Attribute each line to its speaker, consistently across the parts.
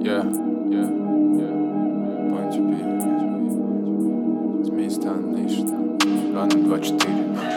Speaker 1: Yeah, yeah, yeah. Point to be. Змей Стан Нейшн. 2024.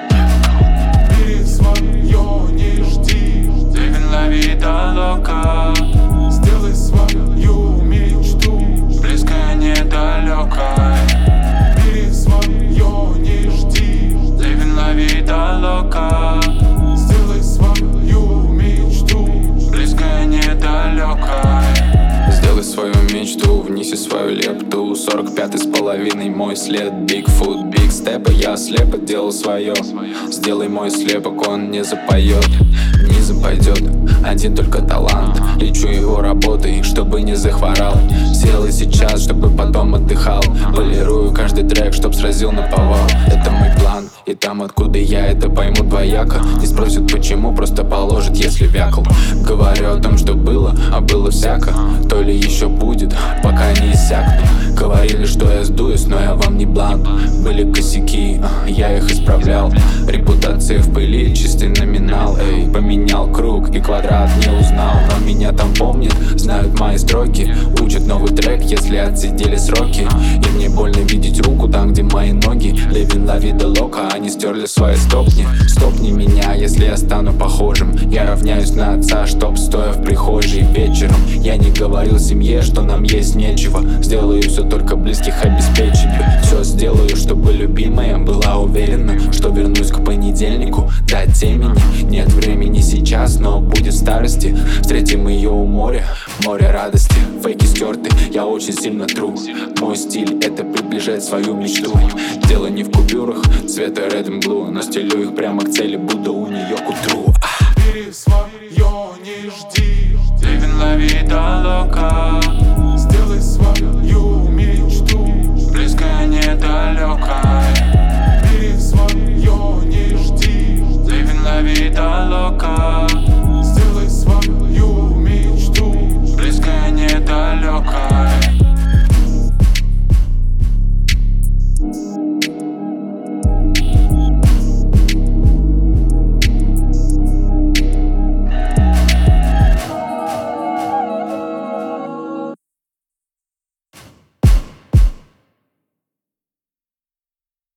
Speaker 2: Бери свое, не жди.
Speaker 3: Living la vida loca.
Speaker 2: Сделай свою мечту
Speaker 3: Близкая, недалекая.
Speaker 2: Бери свое, не жди.
Speaker 3: Living la vida loca.
Speaker 2: Сделай свою мечту
Speaker 3: Близкая, недалекая.
Speaker 1: Сделай свою мечту, внеси свою лепту. 45-й с половиной мой след. Bigfoot, big step, я слепо делал свое. Сделай мой слепок, он не запоет, не запойдет. Один только талант, лечу его работой, чтобы не захворал. Сделай сейчас, чтобы потом отдыхал. Полирую каждый трек, чтоб сразил наповал. Это мой план, и там, откуда я, это пойму двояко. Не спросят почему, просто положат, если вякал. Говорю о том, что было, а было всяко. То ли еще будет, пока не иссякну. Говорили, что я сдуюсь, но я вам не бланк. Были косяки, я их исправлял. Репутация в пыли, чистый номинал. Эй, поменял круг и квадрат не узнал. Но меня там помнят, знают мои строки. Учат новый трек, если отсидели сроки. И мне больно видеть руку там, где мои ноги. Living la vida loca, они стерли свои стопни. Стопни меня, если я стану похожим. Я равняюсь на отца, чтоб стоя в прихожей вечером. Я не говорил семье, что нам есть нечего. Сделаю все только близких обеспечить. Все сделаю, чтобы любимая была уверена, что вернусь к понедельнику до темени. Нет времени сейчас, но будет в старости. Встретим ее у моря, море радости. Фейки стерты, я очень сильно тру. Мой стиль — это приближать свою мечту. Дело не в купюрах цвета red and blue, но стелю их прямо к цели, буду у нее к утру.
Speaker 2: Бери свое, не жди.
Speaker 3: Living la vida loca.
Speaker 2: Сделай свою мечту
Speaker 3: Близкая, недалекая.